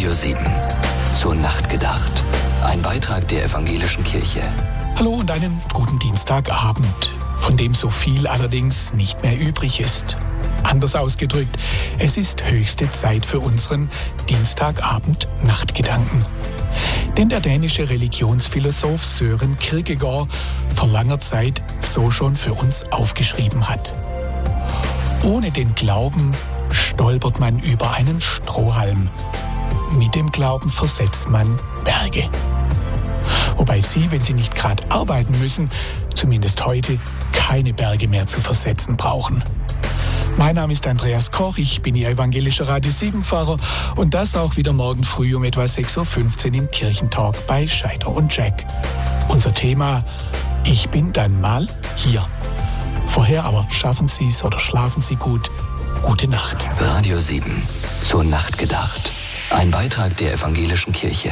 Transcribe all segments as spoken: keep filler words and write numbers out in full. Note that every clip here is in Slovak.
Radio sieben. Zur Nacht gedacht. Ein Beitrag der Evangelischen Kirche. Hallo und einen guten Dienstagabend, von dem so viel allerdings nicht mehr übrig ist. Anders ausgedrückt, es ist höchste Zeit für unseren Dienstagabend-Nachtgedanken. Denn der dänische Religionsphilosoph Søren Kierkegaard vor langer Zeit so schon für uns aufgeschrieben hat. Ohne den Glauben stolpert man über einen Strohhalm. Mit dem Glauben versetzt man Berge. Wobei Sie, wenn Sie nicht gerade arbeiten müssen, zumindest heute keine Berge mehr zu versetzen brauchen. Mein Name ist Andreas Koch, ich bin Ihr evangelischer Radio sieben Pfarrer und das auch wieder morgen früh um etwa sechs Uhr fünfzehn im Kirchentalk bei Scheider und Jack. Unser Thema: Ich bin dann mal hier. Vorher aber schaffen Sie es oder schlafen Sie gut. Gute Nacht. Radio sieben. Zur Nacht gedacht. Ein Beitrag der Evangelischen Kirche.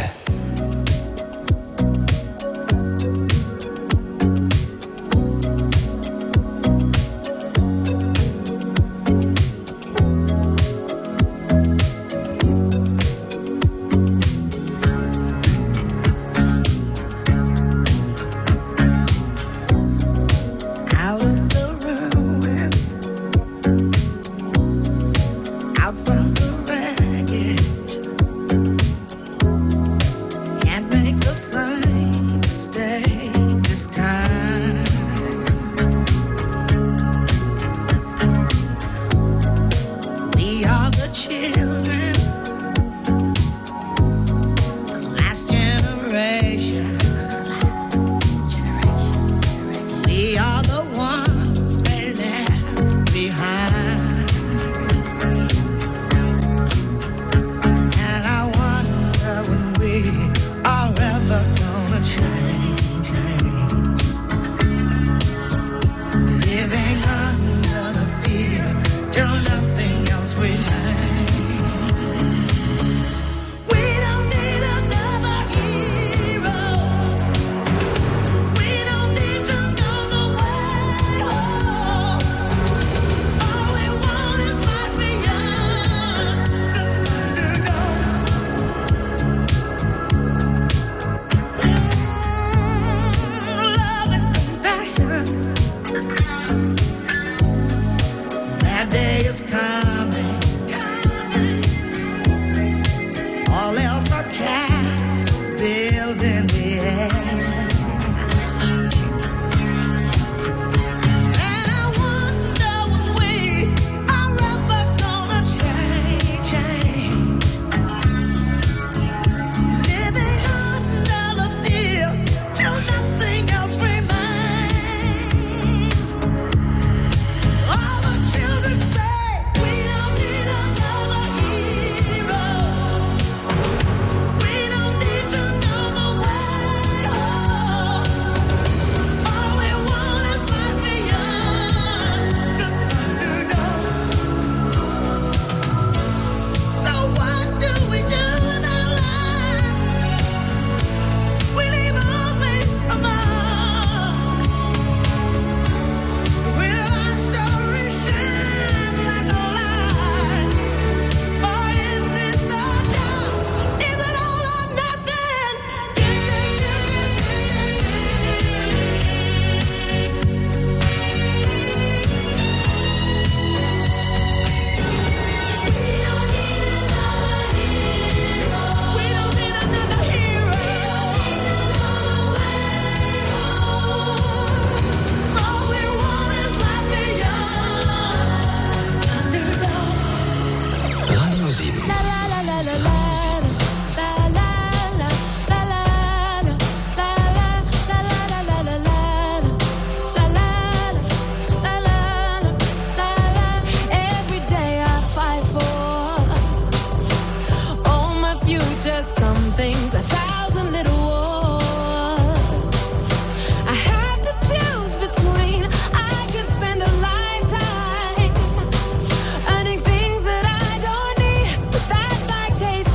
Chasing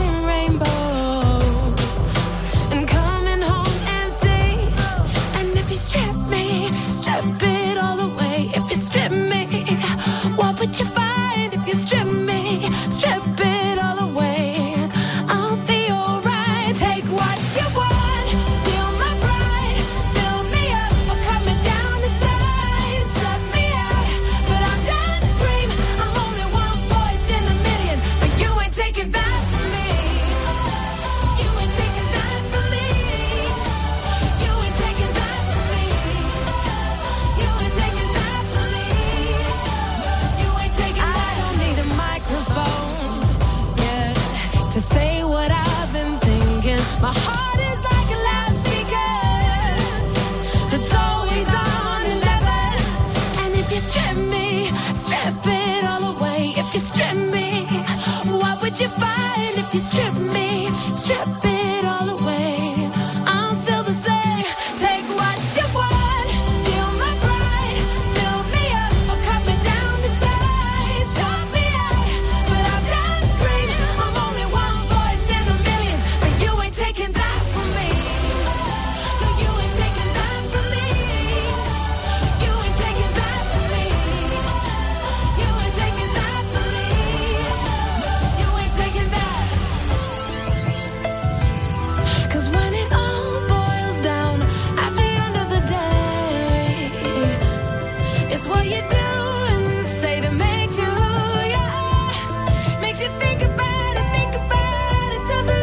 what you find if you strip me, strip it all away. I'm still the same. Take what you want, steal my pride, build me up or cut me down to size. Chop me out, but I'll just scream. I'm only one voice in a million, but you ain't taking that from me. No, you ain't taking that from me. You ain't taking that from me. You ain't taking that from me. You ain't taking that. 'Cause when it all boils down at the end of the day, it's what you do and say that makes you, yeah, makes you think about it, think about it, doesn't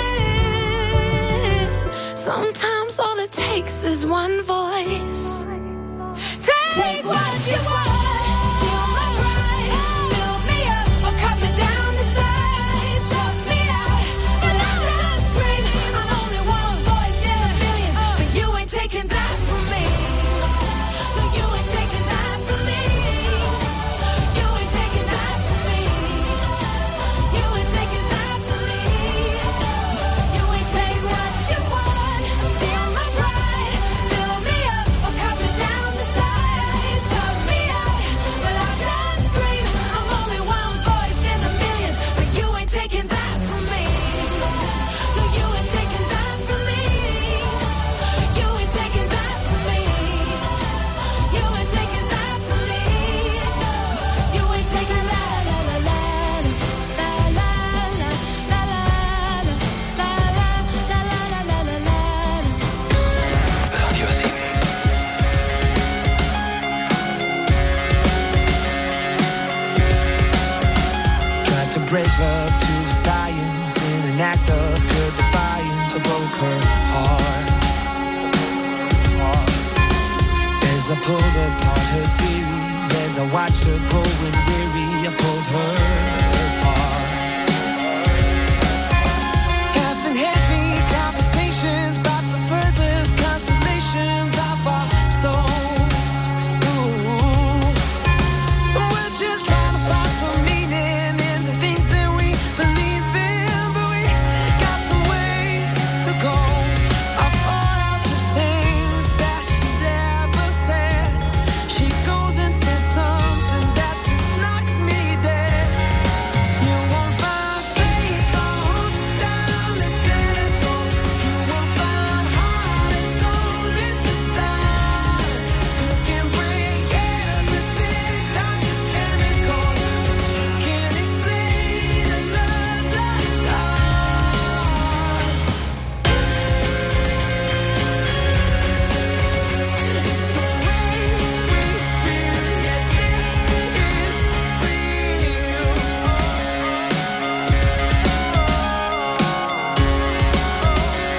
it? Sometimes all it takes is one voice. Take, Take what you want, steal my pride, build me up or cut me down to size. Shut me out, but I just scream. I'm only one voice in a million, but you ain't taking that from me. No, you ain't taking that from me. You ain't taking that from me. You ain't taking that from me. You ain't take what you want, steal my pride, build me up or cut me down to size. Shut me out, but I just scream. I'm only one voice in a million, but you ain't taking that from me. No, you ain't taking that from me. You ain't taking that from me. You ain't taking that from me. You ain't taking la la la la la la la la la la la la la la. Radio sieben. Tried to break love to science in an act of pure defiance. I broke her heart as I pulled apart her theories. As I watched her growing weary, I pulled her